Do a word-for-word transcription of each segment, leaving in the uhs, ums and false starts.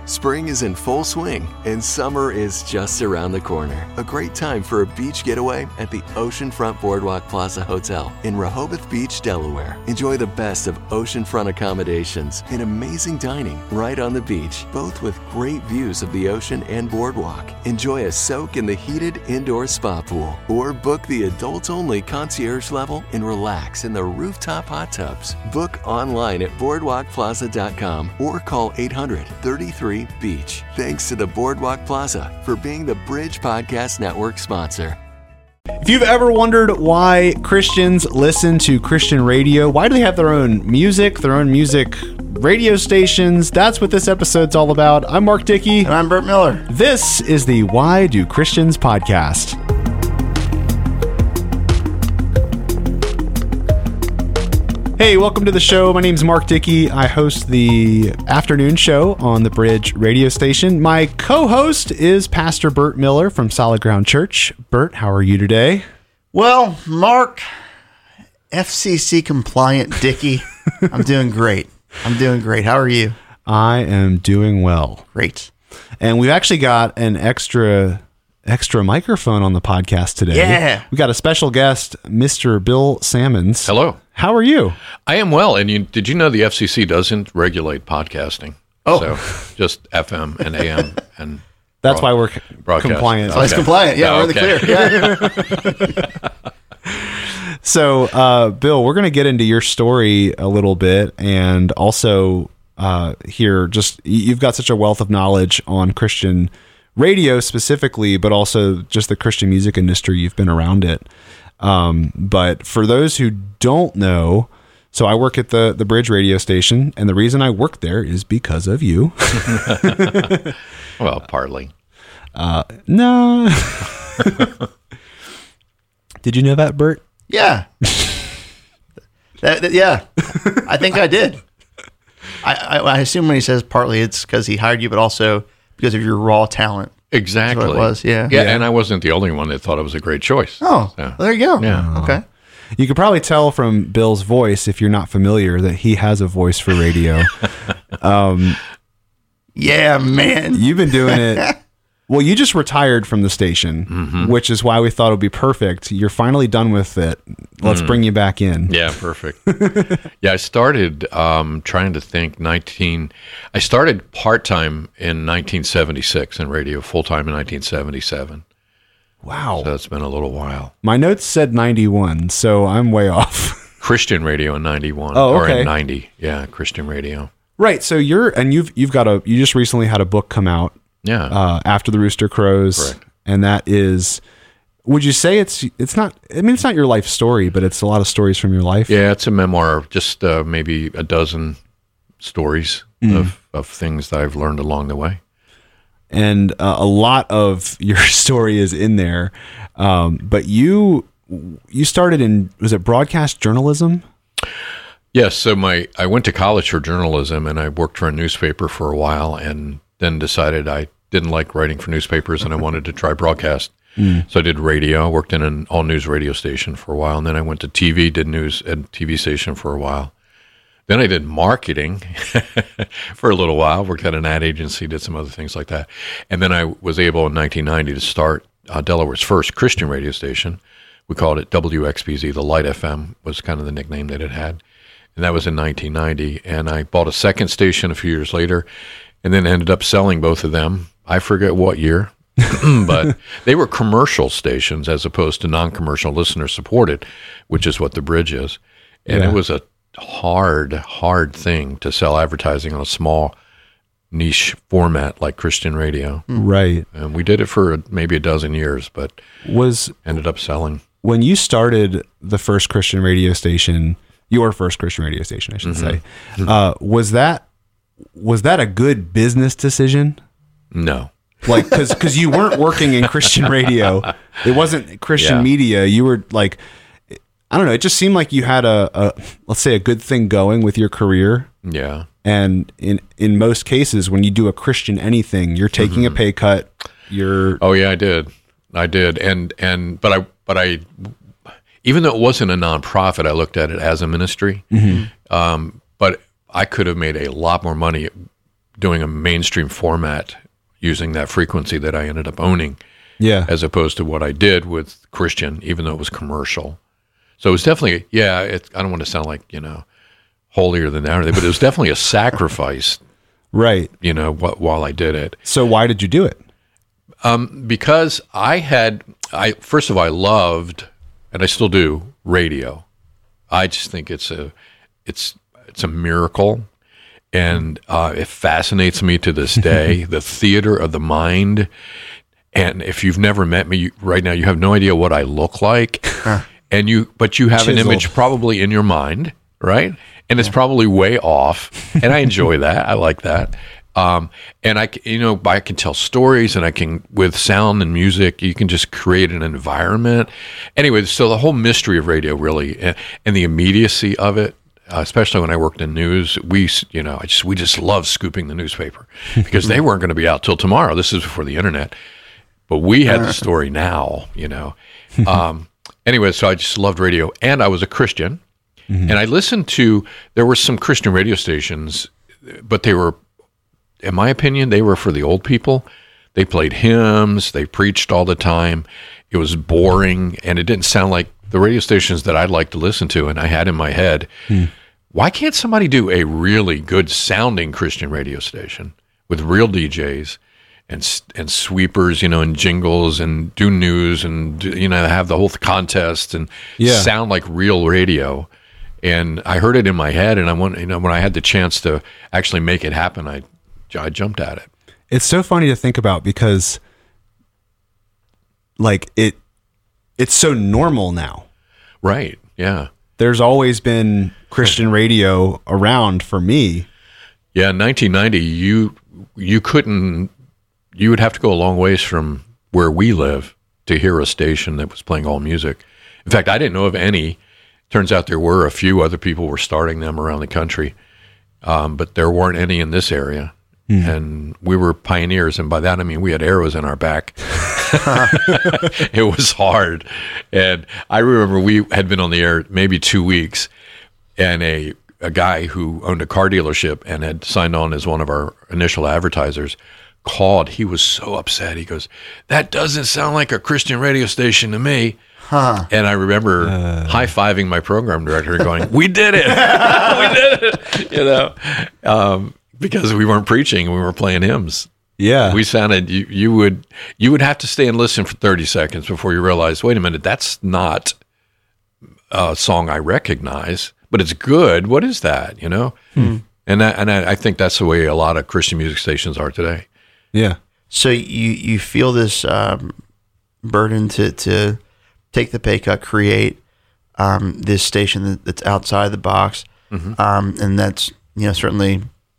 Spring is in full swing, and summer is just around the corner. A great time for a beach getaway at the Oceanfront Boardwalk Plaza Hotel in Rehoboth Beach, Delaware. Enjoy the best of oceanfront accommodations and amazing dining right on the beach, both with great views of the ocean and boardwalk. Enjoy a soak in the heated indoor spa pool, or book the adults-only concierge level and relax in the rooftop hot tubs. Book online at boardwalk plaza dot com or call eight hundred, thirty-three, beach. Thanks to the Boardwalk Plaza for being the Bridge Podcast Network sponsor. If you've ever wondered why Christians listen to Christian radio, why do they have their own music, their own music radio stations? That's what this episode's all about. I'm Mark Dickey. And I'm Bert Miller. This is the Why Do Christians podcast. Hey, welcome to the show. My name's Mark Dickey. I host the afternoon show on the Bridge radio station. My co-host is Pastor Bert Miller from Solid Ground Church. Bert, how are you today? Well, Mark, F C C compliant Dickey, I'm doing great. I'm doing great. How are you? I am doing well. Great. And we've actually got an extra extra microphone on the podcast today. Yeah. We got a special guest, Mister Bill Sammons. Hello. How are you? I am well. And you, did you know the F C C doesn't regulate podcasting? Oh. So just F M and A M. and That's broad, why we're c- compliant. Oh, it's Okay. compliant. Yeah, Oh, we're in the okay. clear. Yeah. So, uh, Bill, we're going to get into your story a little bit, and also uh, here, just you've got such a wealth of knowledge on Christian radio specifically, but also just the Christian music industry. You've been around it. Um, but for those who don't know, so I work at the, the Bridge radio station, and the reason I work there is because of you. Well, partly. Uh, no. Did you know that, Bert? Yeah. that, that- yeah. I think I did. I, I, I assume when he says partly it's because he hired you, but also because of your raw talent. Exactly. That's what it was, yeah. yeah. Yeah. And I wasn't the only one that thought it was a great choice. Oh, So, there you go. Yeah. Okay. You could probably tell from Bill's voice, if you're not familiar, that he has a voice for radio. um, Yeah, man. you've been doing it. Well, you just retired from the station, Mm-hmm. which is why we thought it would be perfect. You're finally done with it. Let's bring you back in. Yeah, perfect. yeah, I started um, trying to think nineteen. I started part-time in nineteen seventy-six in radio, full-time in nineteen seventy-seven. Wow. So it's been a little while. My notes said ninety-one, so I'm way off. Christian radio in ninety-one. Oh, Or okay. in ninety. Yeah, Christian radio. Right. So you're, and you've, you've got a, you just recently had a book come out Yeah. uh, After the Rooster Crows. Correct. And that is, would you say it's, it's not, I mean, it's not your life story, but it's a lot of stories from your life. Yeah, it's a memoir of just uh, maybe a dozen stories Mm. of, of things that I've learned along the way. And uh, a lot of your story is in there. Um, but you, you started in, was it broadcast journalism? Yes, so my I went to college for journalism, and I worked for a newspaper for a while, and then decided I didn't like writing for newspapers, and I wanted to try broadcast. Mm. So I did radio. I worked in an all-news radio station for a while, and then I went to T V, did news at T V station for a while. Then I did marketing for a little while, worked at an ad agency, did some other things like that. And then I was able in nineteen ninety to start uh, Delaware's first Christian radio station. We called it W X B Z, the Light F M was kind of the nickname that it had. And that was in nineteen ninety. And I bought a second station a few years later, and then ended up selling both of them. I forget what year, but they were commercial stations as opposed to non-commercial, listener supported, which is what the Bridge is. And Yeah. it was a hard, hard thing to sell advertising on a small niche format like Christian radio. Right. And we did it for maybe a dozen years, but Was, ended up selling. when you started the first Christian radio station, your first Christian radio station, I should say, uh, was that, was that a good business decision? No. Like, cause, cause you weren't working in Christian radio. It wasn't Christian Yeah. media. You were like, I don't know. It just seemed like you had a, a, let's say a good thing going with your career. Yeah. And in, in most cases, when you do a Christian anything, you're taking a pay cut. You're, Oh yeah, I did. I did. And, and, but I, but I, even though it wasn't a nonprofit, I looked at it as a ministry. Um, but I could have made a lot more money doing a mainstream format using that frequency that I ended up owning, Yeah. as opposed to what I did with Christian, even though it was commercial. So it was definitely, yeah, it, I don't want to sound like, you know, holier than thou, but it was definitely a sacrifice, Right. you know, wh- while I did it. So why did you do it? Um, because I had, I first of all, I loved, and I still do, radio. I just think it's a, it's, it's a miracle, and uh, it fascinates me to this day. The theater of the mind, and if you've never met me you, right now, you have no idea what I look like, and you, but you have Chiseled. an image probably in your mind, right? And it's probably way off, and I enjoy that. I like that. Um, and I, c- you know, I can tell stories, and I can, with sound and music, you can just create an environment. Anyway, so the whole mystery of radio, really, and, and the immediacy of it, uh, especially when I worked in news, we, s- you know, I just we just love scooping the newspaper because they weren't going to be out till tomorrow. This is before the internet, but we had the story now, you know. Um, anyway, so I just loved radio, and I was a Christian, and I listened to. There were some Christian radio stations, but they were, in my opinion, they were for the old people. They played hymns, they preached all the time. It was boring, and it didn't sound like the radio stations that I'd like to listen to. And I had in my head, why can't somebody do a really good sounding Christian radio station with real D Js and s- and sweepers, you know, and jingles, and do news, and do- you know, have the whole contest and Yeah. sound like real radio? And I heard it in my head, and I want, you know, when I had the chance to actually make it happen, I I jumped at it. It's so funny to think about because like it it's so normal now. Right. Yeah. There's always been Christian radio around for me. Yeah. In nineteen ninety, you you couldn't. You would have to go a long ways from where we live to hear a station that was playing all music. In fact, I didn't know of any. Turns out there were a few other people were starting them around the country, um, but there weren't any in this area. And we were pioneers, and by that I mean we had arrows in our back. It was hard, and I remember we had been on the air maybe two weeks, and a a guy who owned a car dealership and had signed on as one of our initial advertisers called. He was so upset. He goes, "That doesn't sound like a Christian radio station to me." Huh. And I remember uh, high-fiving my program director and going, "We did it! We did it!" You know. Um, Because we weren't preaching, we were playing hymns. Yeah. We sounded. You, you would you would have to stay and listen for thirty seconds before you realize, wait a minute, that's not a song I recognize, but it's good. What is that? You know. Hmm. And that, and I, I think that's the way a lot of Christian music stations are today. Yeah. So you you feel this um, burden to to take the pay cut, create um, this station that, that's outside the box, mm-hmm. um, and that's you know certainly.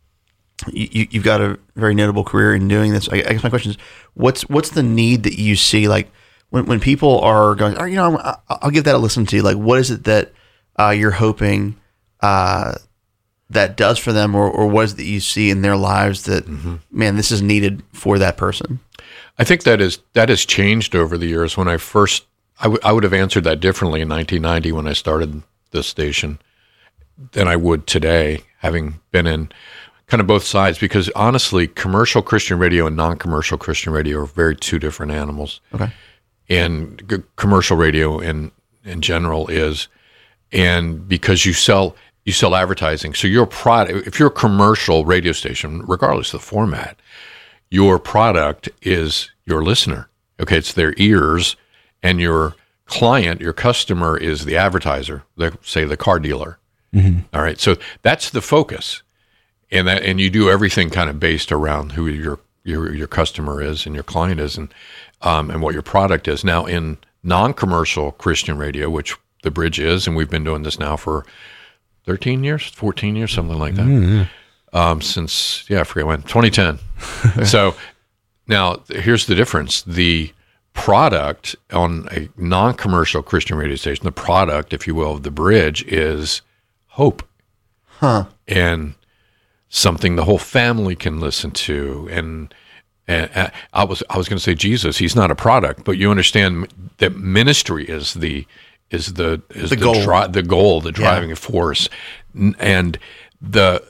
You, you've got a very notable career in doing this. I guess my question is, what's what's the need that you see? Like when, when people are going, oh, you know, I'll, I'll give that a listen to. Like, what is it that uh, you're hoping uh, that does for them, or, or what is it that you see in their lives that, mm-hmm. man, this is needed for that person? I think that is that has changed over the years. When I first, I, w- I would have answered that differently in nineteen ninety when I started this station than I would today, having been in kind of both sides, because honestly, commercial Christian radio and non-commercial Christian radio are very two different animals. Okay. And g- commercial radio in in general is, and because you sell you sell advertising, so your product, if you're a commercial radio station, regardless of the format, your product is your listener. Okay, it's their ears, and your client, your customer, is the advertiser, the, say the car dealer. Mm-hmm. All right, so that's the focus. And that, and you do everything kind of based around who your your your customer is and your client is, and um, and what your product is. Now, in non-commercial Christian radio, which the Bridge is, and we've been doing this now for thirteen years, fourteen years, something like that, mm-hmm. um, since yeah, I forget when, twenty ten. So now here's the difference: the product on a non-commercial Christian radio station, the product, if you will, of the Bridge is hope, huh? And something the whole family can listen to, and, and I was I was going to say Jesus. He's not a product, but you understand that ministry is the is the is the, the goal, dri- the goal, the driving yeah. force, and the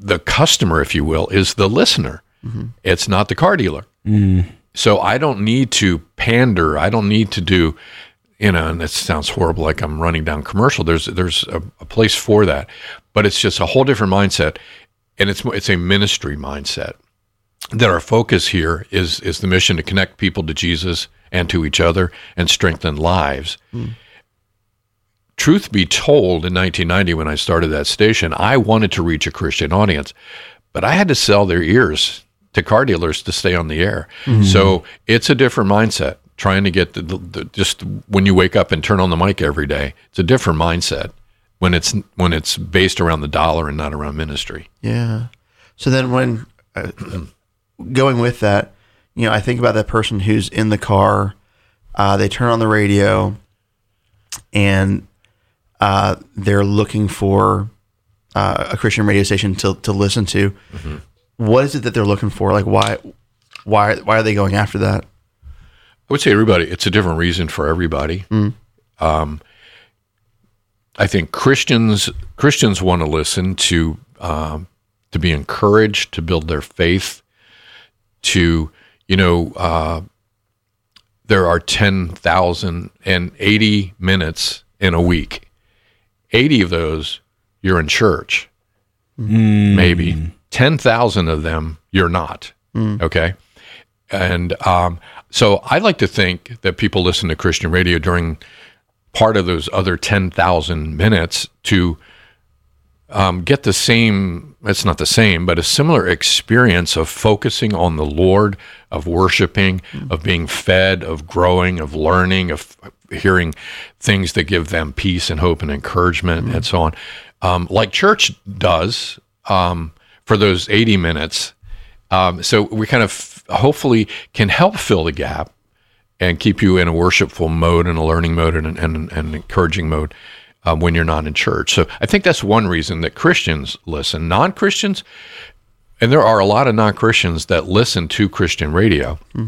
the customer, if you will, is the listener. Mm-hmm. It's not the car dealer. Mm. So I don't need to pander. I don't need to do, you know, and it sounds horrible, like I'm running down commercial. There's there's a, a place for that, but it's just a whole different mindset, and it's it's a ministry mindset. That our focus here is is the mission to connect people to Jesus and to each other and strengthen lives. Mm. Truth be told, in nineteen ninety, when I started that station, I wanted to reach a Christian audience, but I had to sell their ears to car dealers to stay on the air. Mm-hmm. So it's a different mindset, trying to get the, the, the just when you wake up and turn on the mic every day, it's a different mindset when it's when it's based around the dollar and not around ministry. Yeah. So then when, uh, going with that, you know, I think about that person who's in the car, uh, they turn on the radio and uh, they're looking for uh, a Christian radio station to, to listen to. Mm-hmm. What is it that they're looking for? Like, why, why, why are they going after that? I would say everybody. It's a different reason for everybody. Mm. Um, I think Christians Christians want to listen to um, to be encouraged, to build their faith. To you know, uh, there are ten thousand eighty minutes in a week. Eighty of those you're in church, mm. maybe. ten thousand of them, you're not, mm. okay? And um, so I like to think that people listen to Christian radio during part of those other ten thousand minutes to um, get the same, it's not the same, but a similar experience of focusing on the Lord, of worshiping, mm. of being fed, of growing, of learning, of hearing things that give them peace and hope and encouragement mm. and so on. Um, like church does, um, for those eighty minutes. Um, so we kind of hopefully can help fill the gap and keep you in a worshipful mode and a learning mode and an and encouraging mode um, when you're not in church. So I think that's one reason that Christians listen. Non-Christians, and there are a lot of non-Christians that listen to Christian radio. Hmm.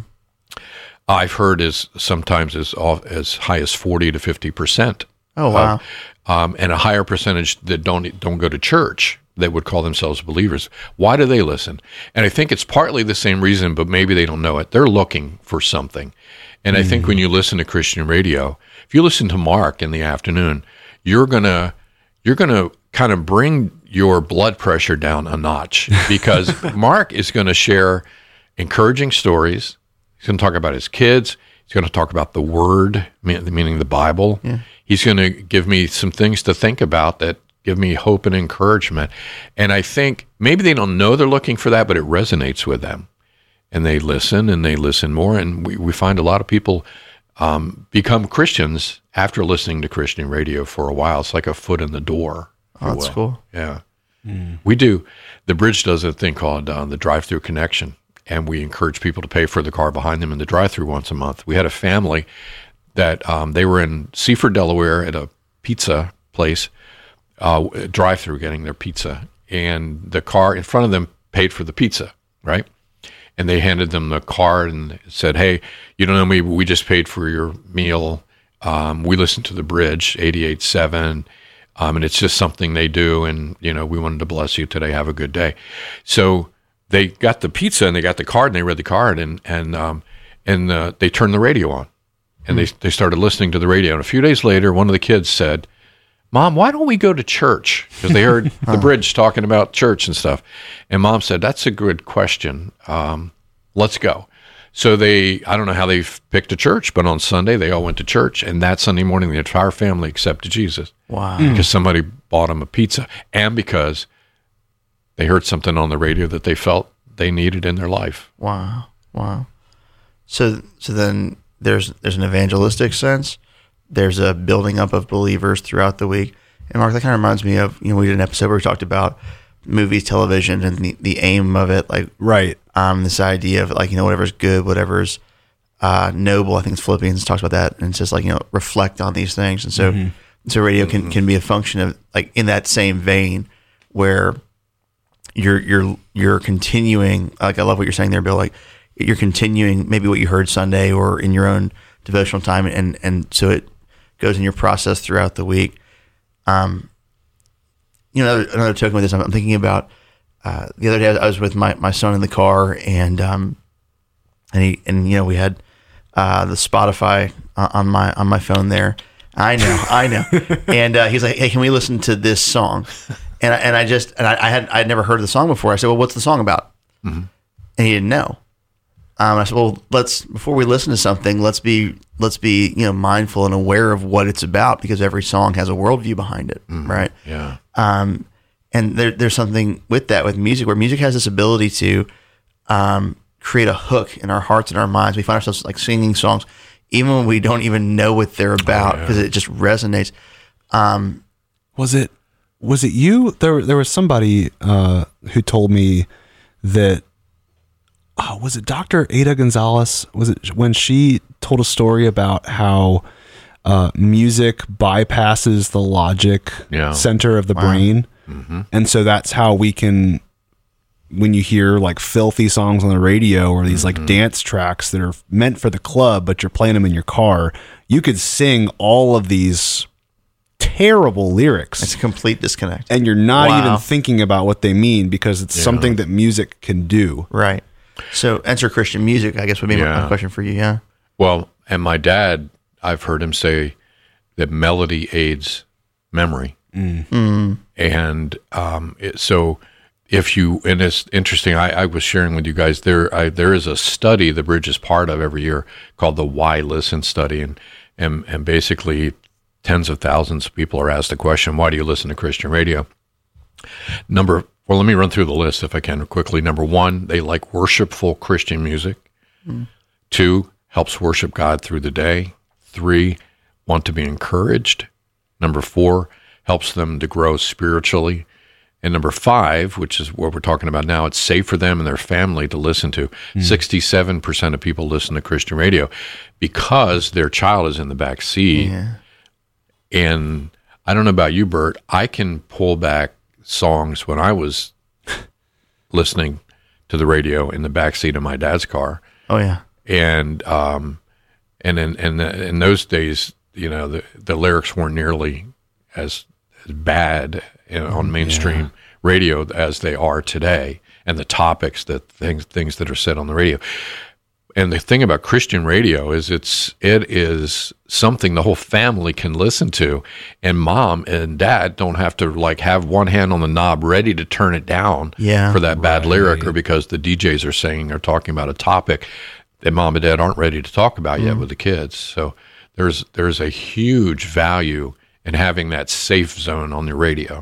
I've heard as sometimes as as high as forty to fifty percent. Oh, wow. Of, um, and a higher percentage that don't don't go to church. They would call themselves believers. Why do they listen? And I think it's partly the same reason, but maybe they don't know it. They're looking for something. And mm-hmm. I think when you listen to Christian radio, if you listen to Mark in the afternoon, you're gonna you're gonna kind of bring your blood pressure down a notch because Mark is going to share encouraging stories. He's going to talk about his kids. He's going to talk about the Word, meaning the Bible. Yeah. He's going to give me some things to think about that give me hope and encouragement. And I think maybe they don't know they're looking for that, but it resonates with them. And they listen and they listen more. And we, we find a lot of people um, become Christians after listening to Christian radio for a while. It's like a foot in the door. Oh, that's cool. Yeah. Mm. We do. The Bridge does a thing called uh, the drive-through connection. And we encourage people to pay for the car behind them in the drive-through once a month. We had a family that um, they were in Seaford, Delaware at a pizza place, uh, drive-through getting their pizza. And the car in front of them paid for the pizza, right? And they handed them the card and said, hey, you don't know me, but we just paid for your meal. Um, we listen to The Bridge, eighty-eight point seven, um, and it's just something they do. And, you know, we wanted to bless you today. Have a good day. So they got the pizza and they got the card and they read the card and and um, and uh, they turned the radio on. And mm-hmm. they they started listening to the radio. And a few days later, one of the kids said, Mom, why don't we go to church? Because they heard The Bridge talking about church and stuff. And Mom said, that's a good question. Um, let's go. So they, I don't know how they picked a church, but on Sunday, they all went to church. And that Sunday morning, the entire family accepted Jesus. Wow. Because somebody bought them a pizza. And because they heard something on the radio that they felt they needed in their life. Wow. Wow. So so then there's there's an evangelistic sense. There's a building up of believers throughout the week. And Mark, that kind of reminds me of, you know, we did an episode where we talked about movies, television, and the, the aim of it. Like, right. Um, this idea of like, you know, whatever's good, whatever's uh, noble. I think it's Philippians talks about that. And it's just like, you know, reflect on these things. And so, mm-hmm. so radio can, can be a function of like in that same vein where you're, you're, you're continuing, like, I love what you're saying there, Bill, like you're continuing maybe what you heard Sunday or in your own devotional time. And, and so it goes in your process throughout the week. Um, you know, another, another token with this, I'm, I'm thinking about uh, the other day I was with my, my son in the car, and um, and he and you know we had uh, the Spotify uh, on my on my phone there. I know, I know. And uh, he's like, "Hey, can we listen to this song?" And I, and I just and I, I had I had never heard the song before. I said, "Well, what's the song about?" Mm-hmm. And he didn't know. Um, I said, "Well, let's before we listen to something, let's be let's be you know mindful and aware of what it's about, because every song has a worldview behind it, mm-hmm. right?" Yeah. Um, and there, there's something with that with music, where music has this ability to um, create a hook in our hearts and our minds. We find ourselves like singing songs, even when we don't even know what they're about, because oh, yeah. it just resonates. Um, was it was it you? There there was somebody uh, who told me that. Oh, was it Doctor Ada Gonzalez? Was it when she told a story about how uh, music bypasses the logic yeah. center of the wow. brain? Mm-hmm. And so that's how we can, when you hear like filthy songs on the radio or these mm-hmm. like dance tracks that are meant for the club, but you're playing them in your car, you could sing all of these terrible lyrics. It's a complete disconnect. And you're not wow. even thinking about what they mean, because it's yeah. something that music can do. Right. So enter Christian music, I guess, would be yeah. my question for you, yeah? Well, and my dad, I've heard him say that melody aids memory. Mm. Mm. And um, it, so if you, and it's interesting, I, I was sharing with you guys, there I, there is a study the Bridge is part of every year called the Why Listen study. And, and, and basically tens of thousands of people are asked the question, why do you listen to Christian radio? Number Well, let me run through the list if I can quickly. Number one, they like worshipful Christian music. Mm. Two, helps worship God through the day. Three, want to be encouraged. Number four, helps them to grow spiritually. And number five, which is what we're talking about now, it's safe for them and their family to listen to. Mm. sixty-seven percent of people listen to Christian radio because their child is in the back seat. Yeah. And I don't know about you, Bert, I can pull back songs when I was listening to the radio in the backseat of my dad's car. Oh yeah, and um, and in in, in those days, you know, the the lyrics weren't nearly as, as bad in, on mainstream yeah. radio as they are today, and the topics that things things that are said on the radio. And the thing about Christian radio is it's it is something the whole family can listen to, and mom and dad don't have to like have one hand on the knob ready to turn it down yeah, for that bad right. lyric, or because the D Js are saying or talking about a topic that mom and dad aren't ready to talk about mm. yet with the kids. So there's there's a huge value in having that safe zone on the radio.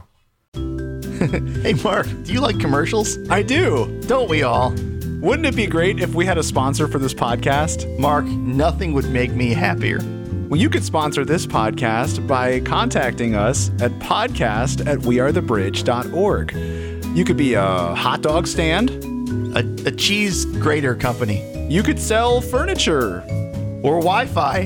Hey Mark, do you like commercials? I do. Don't we all? Wouldn't it be great if we had a sponsor for this podcast? Mark, nothing would make me happier. Well, you could sponsor this podcast by contacting us at podcast at wearethebridge dot org. You could be a hot dog stand. A, a cheese grater company. You could sell furniture. Or Wi-Fi.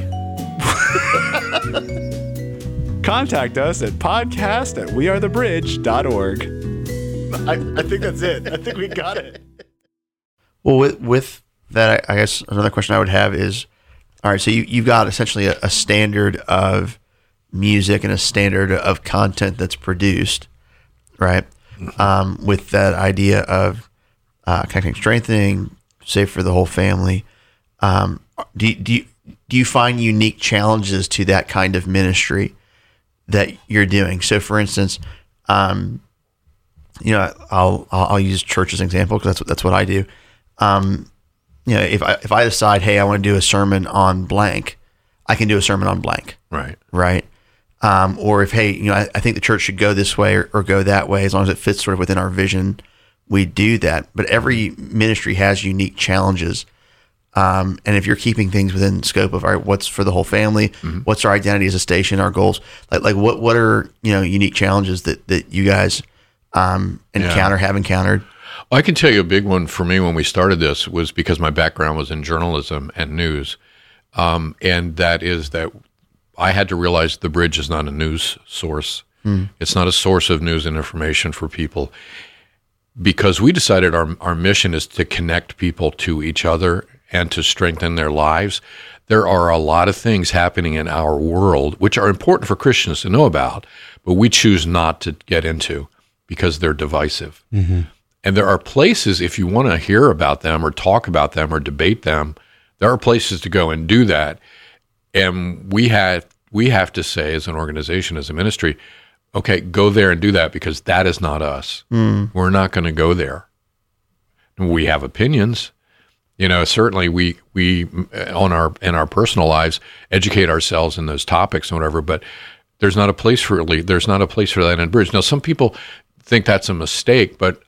Contact us at podcast at wearethebridge dot org. I, I think that's it. I think we got it. Well, with, with that, I, I guess another question I would have is, all right, so you, you've got essentially a, a standard of music and a standard of content that's produced, right? Um, with that idea of uh, connecting, strengthening, safe for the whole family. Um, do, do, you, do you find unique challenges to that kind of ministry that you're doing? So, for instance, um, you know, I'll I'll use church as an example because that's what that's what I do. Um, you know, if I if I decide, hey, I want to do a sermon on blank, I can do a sermon on blank. Right. Right. Um, or if, hey, you know, I, I think the church should go this way or, or go that way, as long as it fits sort of within our vision, we do that. But every ministry has unique challenges. Um, and if you're keeping things within scope of, all right, what's for the whole family, mm-hmm. what's our identity as a station, our goals, like like what what are, you know, unique challenges that that you guys um, encounter, yeah. have encountered? I can tell you a big one for me when we started this was because my background was in journalism and news. Um, and that is that I had to realize the Bridge is not a news source. Mm. It's not a source of news and information for people, because we decided our our mission is to connect people to each other and to strengthen their lives. There are a lot of things happening in our world which are important for Christians to know about, but we choose not to get into because they're divisive. Mm-hmm. And there are places, if you want to hear about them or talk about them or debate them, there are places to go and do that. And we have, we have to say as an organization, as a ministry, okay, go there and do that, because that is not us. Mm. We're not going to go there. We have opinions. You know, certainly we, we on our, in our personal lives, educate ourselves in those topics and whatever, but there's not a place for it. There's not a place for that in Bridge. Now, some people think that's a mistake, but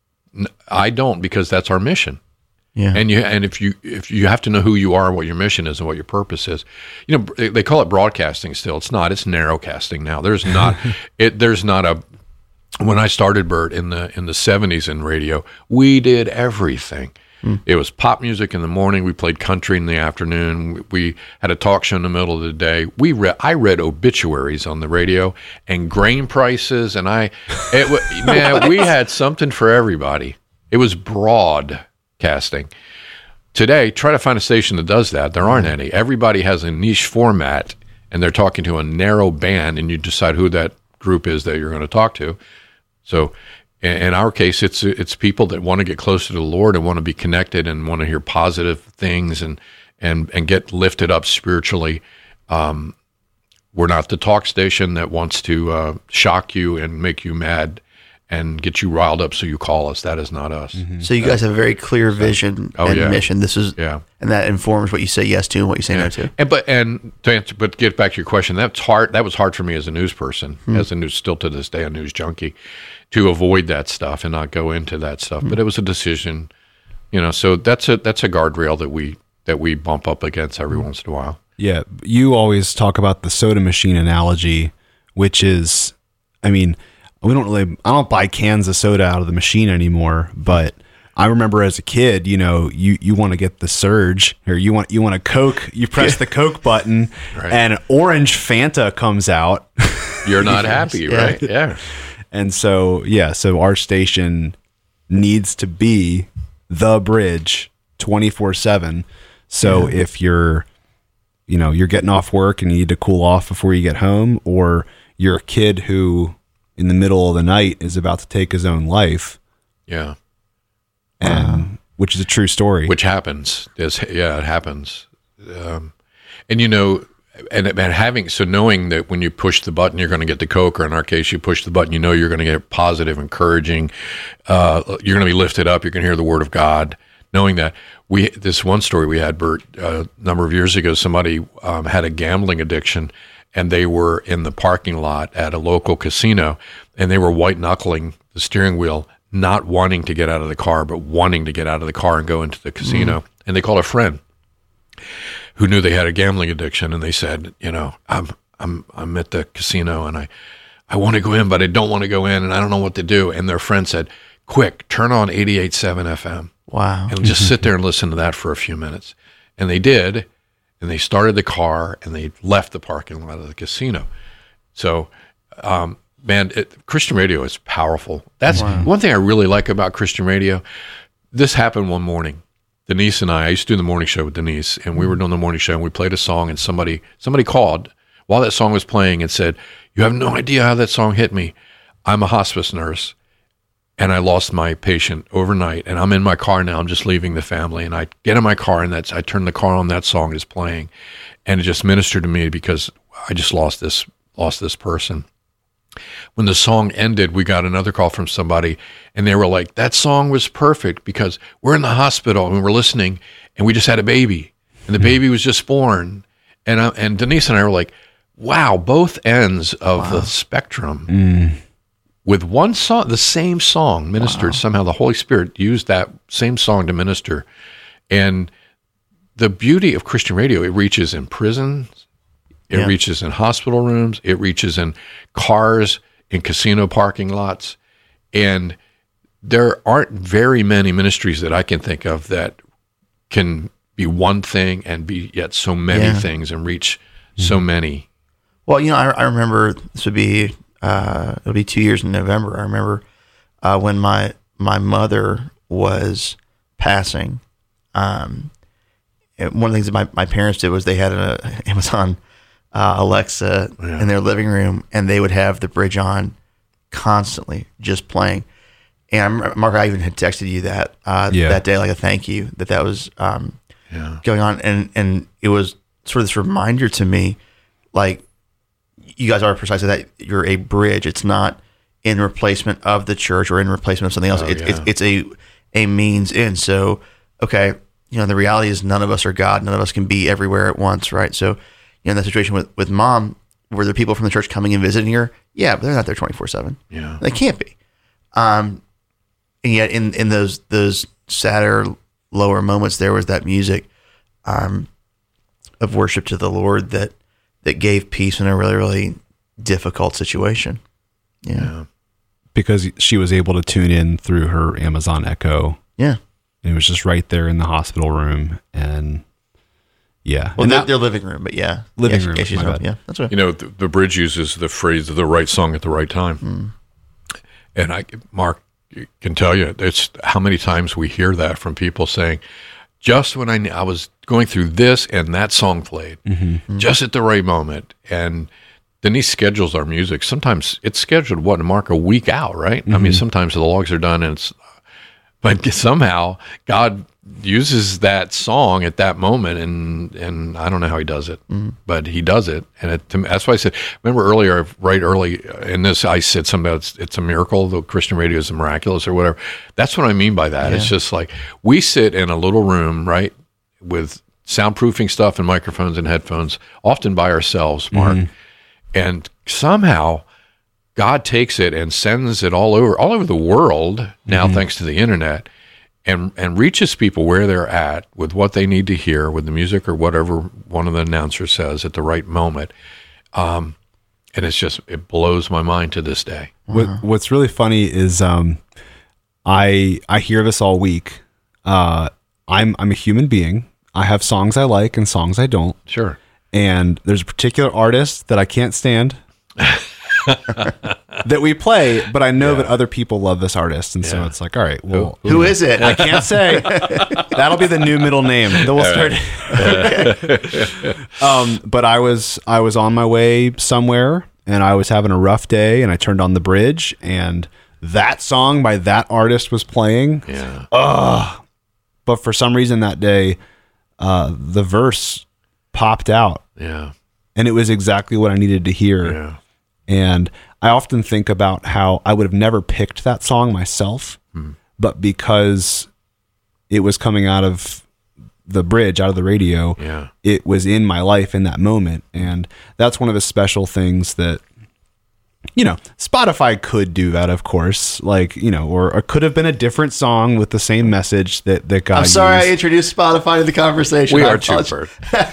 I don't, because that's our mission. Yeah. And you and if you if you have to know who you are and what your mission is and what your purpose is, you know, they call it broadcasting still. It's not. It's narrowcasting now. There's not it. There's not a. When I started, Bert, in the in the seventies in radio, we did everything. Mm. It was pop music in the morning. We played country in the afternoon. We had a talk show in the middle of the day. We read. I read obituaries on the radio and grain prices, and I, it, man, we had something for everybody. It was broadcasting. Today, try to find a station that does that. There aren't any. Everybody has a niche format, and they're talking to a narrow band, and you decide who that group is that you're going to talk to. So in our case, it's it's people that want to get closer to the Lord and want to be connected and want to hear positive things and and and get lifted up spiritually. Um, we're not the talk station that wants to uh, shock you and make you mad and get you riled up so you call us. That is not us. Mm-hmm. So you guys have a very clear vision oh, and yeah. mission. This is yeah. and that informs what you say yes to and what you say yeah. no to. And but and to answer, but get back to your question, that's hard. That was hard for me as a news person, mm-hmm. as a news still to this day a news junkie, to avoid that stuff and not go into that stuff. Mm-hmm. But it was a decision, you know. So that's a that's a guardrail that we that we bump up against every mm-hmm. once in a while. Yeah, you always talk about the soda machine analogy, which is, I mean, we don't really, I don't buy cans of soda out of the machine anymore, but I remember as a kid, you know, you, you want to get the Surge, or you want you want a Coke, you press yeah. the Coke button, right. and orange Fanta comes out. You're not happy, yeah. right? Yeah. And so, yeah, so our station needs to be the Bridge twenty-four seven. So yeah. if you're, you know, you're getting off work and you need to cool off before you get home, or you're a kid who in the middle of the night is about to take his own life. Yeah. And wow. which is a true story. Which happens. It's, yeah, it happens. Um, and you know, and, and having, so knowing that when you push the button, you're going to get the Coke, or in our case, you push the button, you know, you're going to get positive, encouraging, uh, you're going to be lifted up. You can hear the word of God. Knowing that, we, this one story we had, Bert, uh, a number of years ago, somebody um, had a gambling addiction, and they were in the parking lot at a local casino, and they were white-knuckling the steering wheel, not wanting to get out of the car, but wanting to get out of the car and go into the casino. Mm-hmm. And they called a friend who knew they had a gambling addiction, and they said, you know, I'm I'm I'm at the casino, and I, I want to go in, but I don't want to go in, and I don't know what to do. And their friend said, quick, turn on eighty-eight point seven F M. Wow. And just sit there and listen to that for a few minutes. And they did. And they started the car, and they left the parking lot of the casino. So, um, man, it, Christian radio is powerful. That's wow. one thing I really like about Christian radio. This happened one morning. Denise and I, I used to do the morning show with Denise, and we were doing the morning show, and we played a song, and somebody somebody called while that song was playing and said, you have no idea how that song hit me. I'm a hospice nurse, and I lost my patient overnight, and I'm in my car now. I'm just leaving the family, and I get in my car, and that's I turn the car on. That song is playing, and it just ministered to me because I just lost this lost this person. When the song ended, we got another call from somebody, and they were like, "That song was perfect because we're in the hospital and we're listening, and we just had a baby, and the baby was just born." And I, and Denise and I were like, "Wow, both ends of wow. the spectrum." Mm. With one song, the same song ministered. Wow. Somehow the Holy Spirit used that same song to minister. And the beauty of Christian radio, it reaches in prisons, it yeah. reaches in hospital rooms, it reaches in cars, in casino parking lots. And there aren't very many ministries that I can think of that can be one thing and be yet so many yeah. things and reach mm-hmm. so many. Well, you know, I, I remember this would be, Uh, it'll be two years in November. I remember uh, when my my mother was passing. Um, one of the things that my, my parents did was they had an Amazon uh, Alexa yeah. in their living room, and they would have the Bridge on constantly, just playing. And I remember, Mark, I even had texted you that uh, Yeah. that day, like a thank you that that was um, Yeah. going on, and and it was sort of this reminder to me, like you guys are precisely that. You're a bridge. It's not in replacement of the church or in replacement of something else. Oh, It, yeah. it's it's a a means in. So okay, you know the reality is none of us are God. None of us can be everywhere at once, right? So you know in that situation with with mom, were there people from the church coming and visiting her? Yeah, but they're not there twenty-four seven. Yeah. They can't be. Um, and yet in, in those those sadder, lower moments, there was that music um, of worship to the Lord that that gave peace in a really, really difficult situation. Yeah. Yeah. Because she was able to tune in through her Amazon Echo. Yeah. And it was just right there in the hospital room. And yeah. Well, and their, that, their living room, but yeah. Living yeah, room, Yeah, she's my home. bad. Yeah, that's right. You know, the, the bridge uses the phrase "the right song at the right time," Mm. and I, Mark can tell you, it's how many times we hear that from people saying, "Just when I I was going through this, and that song played, Mm-hmm. just at the right moment." And then he schedules our music. Sometimes it's scheduled what, Mark, a week out, right? I Mm-hmm. mean, sometimes the logs are done, and it's, but somehow God uses that song at that moment, and and I don't know how he does it, but he does it, and it, to me, that's why I said. Remember earlier, right early in this, I said something about it's, it's a miracle. The Christian radio is miraculous, or whatever. That's what I mean by that. It's just like we sit in a little room, right, with soundproofing stuff and microphones and headphones, often by ourselves, Mark, and somehow God takes it and sends it all over, all over the world now, thanks to the internet. And, and reaches people where they're at with what they need to hear with the music or whatever one of the announcers says at the right moment. Um, and it's just, it blows my mind to this day. What, what's really funny is um, I I hear this all week. Uh, I'm I'm a human being. I have songs I like and songs I don't. Sure. And there's a particular artist that I can't stand that we play, but I know that other people love this artist, and so Yeah. it's like, all right, well, Who is it? I can't say. That'll be the new middle name. Then we'll start. um, but I was I was on my way somewhere, and I was having a rough day, and I turned on the bridge, and that song by that artist was playing. Yeah. But for some reason that day, uh, the verse popped out, Yeah. and it was exactly what I needed to hear. Yeah. And I often think about how I would have never picked that song myself, but because it was coming out of the bridge, out of the radio, Yeah. it was in my life in that moment. And that's one of the special things that, you know, Spotify could do that, of course, like, you know, or it could have been a different song with the same message that, that God I'm sorry I used. introduced Spotify to the conversation. We I are too, apologize.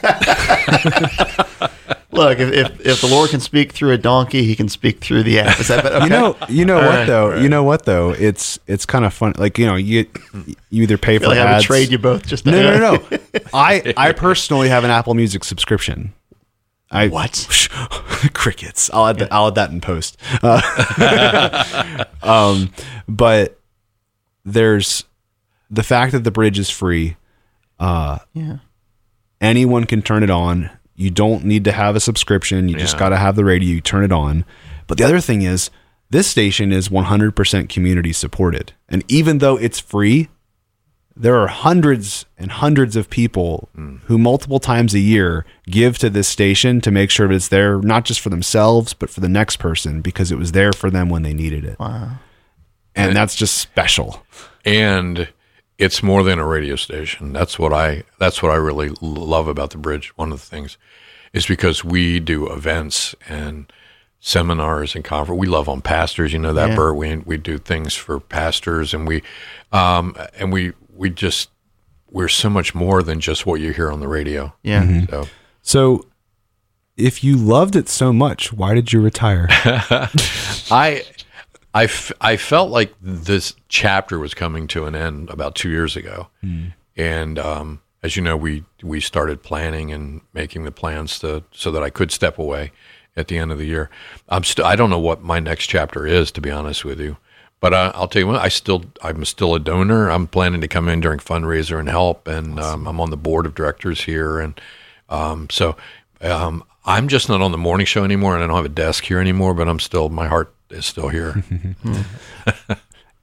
Bert. Look, if, if if the Lord can speak through a donkey, he can speak through the app. Is that better? Okay. You know, you know what right, though. You know what though. It's it's kind of fun. Like, you know, you you either pay I for feel like I would ads. trade you both just now. No, no, no. I I personally have an Apple Music subscription. I What? crickets. I'll add that, I'll add that in post. Uh, um, but there's the fact that the bridge is free. Uh, Yeah. anyone can turn it on. You don't need to have a subscription. You just Yeah. got to have the radio. You turn it on. But the other thing is, this station is one hundred percent community supported. And even though it's free, there are hundreds and hundreds of people who multiple times a year give to this station to make sure that it's there, not just for themselves, but for the next person, because it was there for them when they needed it. Wow. And that's just special. And it's more than a radio station. That's what I that's what I really l- love about the bridge. One of the things is because we do events and seminars and conference. We love on pastors, you know that, Yeah. Bert. We we do things for pastors, and we um and we we just we're so much more than just what you hear on the radio. Yeah. So So if you loved it so much, why did you retire? I, I, f- I felt like this chapter was coming to an end about two years ago, and um, as you know, we we started planning and making the plans to so that I could step away at the end of the year. I'm still I don't know what my next chapter is, to be honest with you, but uh, I'll tell you what, I still I'm still a donor. I'm planning to come in during fundraiser and help, and um, I'm on the board of directors here, and um, so um, I'm just not on the morning show anymore, and I don't have a desk here anymore. But I'm still my heart is still here.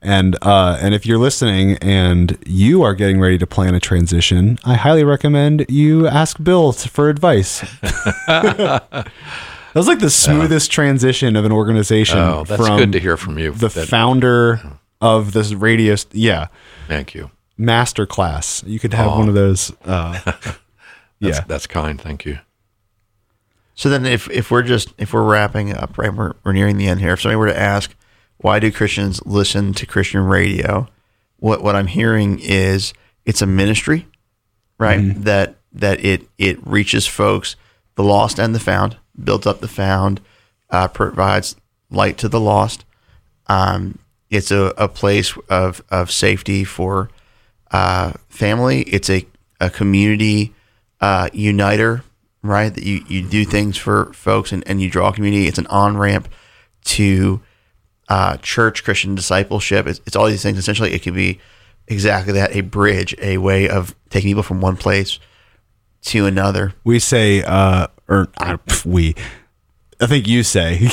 And uh, and if you're listening and you are getting ready to plan a transition, I highly recommend you ask Bill to, for advice. That was like the smoothest uh, transition of an organization. Oh, that's from good to hear from you. The that, founder of this radio, st- yeah. Thank you. Master class. You could have oh. one of those. Uh, that's, yeah, that's kind. Thank you. So then, if if we're just if we're wrapping up, right, we're we're nearing the end here. If somebody were to ask, why do Christians listen to Christian radio? What what I'm hearing is it's a ministry, right? Mm-hmm. That that it it reaches folks, the lost and the found, builds up the found, uh, provides light to the lost. Um, it's a, a place of of safety for uh, family. It's a a community uh, uniter, right? That you you do things for folks and, and you draw community. It's an on ramp to Uh, church, Christian discipleship. It's, it's all these things. Essentially, it could be exactly that, a bridge, a way of taking people from one place to another. We say, uh, or uh, we, I think you say,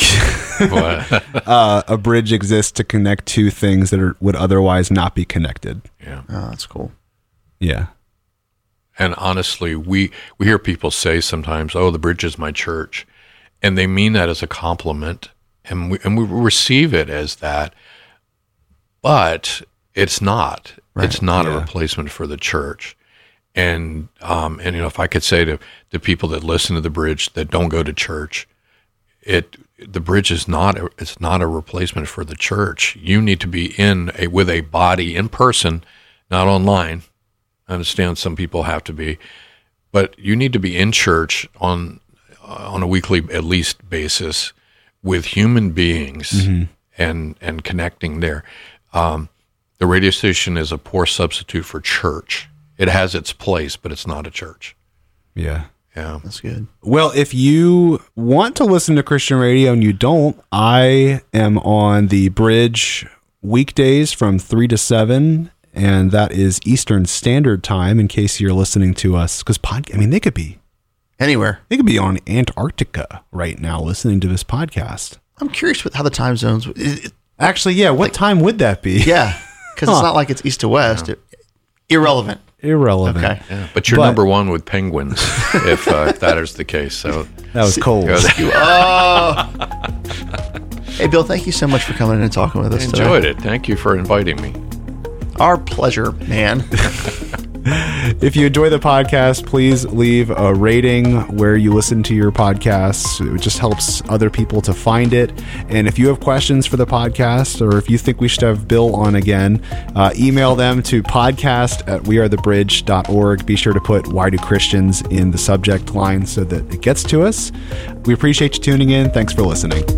uh, a bridge exists to connect two things that are, would otherwise not be connected. Yeah. Oh, that's cool. Yeah. And honestly, we, we hear people say sometimes, oh, the bridge is my church. And they mean that as a compliment. And we, and we receive it as that, but it's not. Right. It's not yeah. a replacement for the church. And um, and you know, if I could say to the people that listen to the bridge that don't go to church, it the bridge is not a, it's not a replacement for the church. You need to be in a with a body in person, not online. I understand some people have to be, but you need to be in church on uh, on a weekly at least basis, with human beings mm-hmm. and and connecting there. Um, the radio station is a poor substitute for church. It has its place, but it's not a church. Yeah. Yeah. That's good. Well, if you want to listen to Christian radio and you don't, I am on the Bridge weekdays from three to seven, and that is Eastern Standard Time in case you're listening to us. Because, pod- I mean, they could be anywhere. They could be on Antarctica right now listening to this podcast. I'm curious with how the time zones. It, it, Actually, yeah. What like, time would that be? Yeah, because huh. it's not like it's east to west. Yeah. It, irrelevant. Irrelevant. Okay. Yeah. But you're but, number one with penguins, if, uh, if that is the case. So that was cold. Oh. Hey, Bill. Thank you so much for coming in and talking with us. I enjoyed today. it. Thank you for inviting me. Our pleasure, man. If you enjoy the podcast, please leave a rating where you listen to your podcasts. It just helps other people to find it. And if you have questions for the podcast, or if you think we should have Bill on again, uh, email them to podcast at wearethebridge dot org. Be sure to put Why Do Christians in the subject line so that it gets to us. We appreciate you tuning in. Thanks for listening.